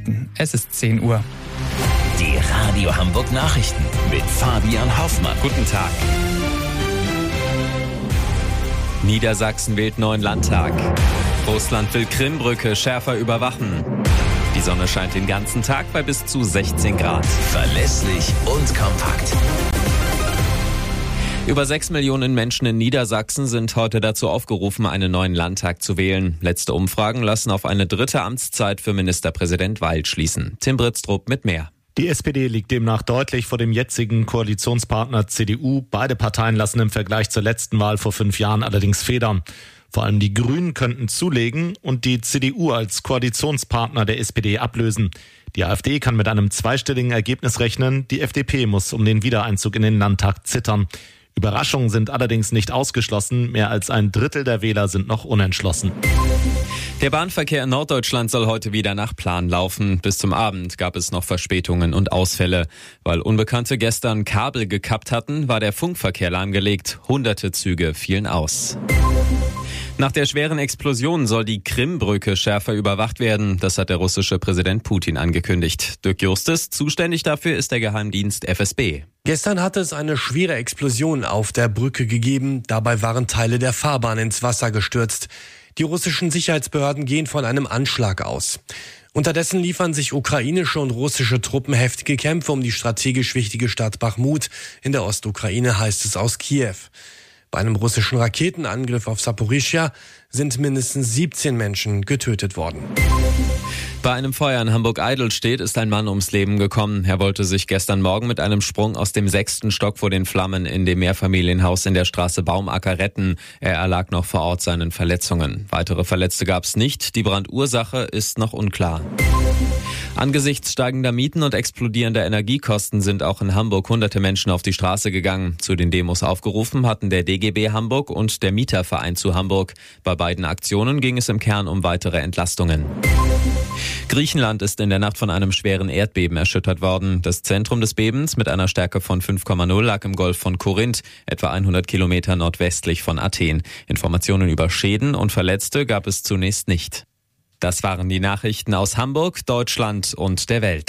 Nachrichten. Es ist 10 Uhr. Die Radio Hamburg Nachrichten mit Fabian Hoffmann. Guten Tag. Niedersachsen wählt neuen Landtag. Russland will Krimbrücke schärfer überwachen. Die Sonne scheint den ganzen Tag bei bis zu 16 Grad. Verlässlich und kompakt. Über 6 Millionen Menschen in Niedersachsen sind heute dazu aufgerufen, einen neuen Landtag zu wählen. Letzte Umfragen lassen auf eine dritte Amtszeit für Ministerpräsident Weil schließen. Tim Britztrup mit mehr. Die SPD liegt demnach deutlich vor dem jetzigen Koalitionspartner CDU. Beide Parteien lassen im Vergleich zur letzten Wahl vor 5 Jahren allerdings federn. Vor allem die Grünen könnten zulegen und die CDU als Koalitionspartner der SPD ablösen. Die AfD kann mit einem zweistelligen Ergebnis rechnen. Die FDP muss um den Wiedereinzug in den Landtag zittern. Überraschungen sind allerdings nicht ausgeschlossen. Mehr als ein Drittel der Wähler sind noch unentschlossen. Der Bahnverkehr in Norddeutschland soll heute wieder nach Plan laufen. Bis zum Abend gab es noch Verspätungen und Ausfälle. Weil Unbekannte gestern Kabel gekappt hatten, war der Funkverkehr lahmgelegt. Hunderte Züge fielen aus. Nach der schweren Explosion soll die Krimbrücke schärfer überwacht werden. Das hat der russische Präsident Putin angekündigt. Dirk Justus, zuständig dafür ist der Geheimdienst FSB. Gestern hatte es eine schwere Explosion auf der Brücke gegeben. Dabei waren Teile der Fahrbahn ins Wasser gestürzt. Die russischen Sicherheitsbehörden gehen von einem Anschlag aus. Unterdessen liefern sich ukrainische und russische Truppen heftige Kämpfe um die strategisch wichtige Stadt Bachmut in der Ostukraine, heißt es aus Kiew. Bei einem russischen Raketenangriff auf Saporischschja sind mindestens 17 Menschen getötet worden. Bei einem Feuer in Hamburg-Eidelstedt ist ein Mann ums Leben gekommen. Er wollte sich gestern Morgen mit einem Sprung aus dem 6. Stock vor den Flammen in dem Mehrfamilienhaus in der Straße Baumacker retten. Er erlag noch vor Ort seinen Verletzungen. Weitere Verletzte gab es nicht. Die Brandursache ist noch unklar. Angesichts steigender Mieten und explodierender Energiekosten sind auch in Hamburg hunderte Menschen auf die Straße gegangen. Zu den Demos aufgerufen hatten der DGB Hamburg und der Mieterverein zu Hamburg. Bei beiden Aktionen ging es im Kern um weitere Entlastungen. Griechenland ist in der Nacht von einem schweren Erdbeben erschüttert worden. Das Zentrum des Bebens mit einer Stärke von 5,0 lag im Golf von Korinth, etwa 100 Kilometer nordwestlich von Athen. Informationen über Schäden und Verletzte gab es zunächst nicht. Das waren die Nachrichten aus Hamburg, Deutschland und der Welt.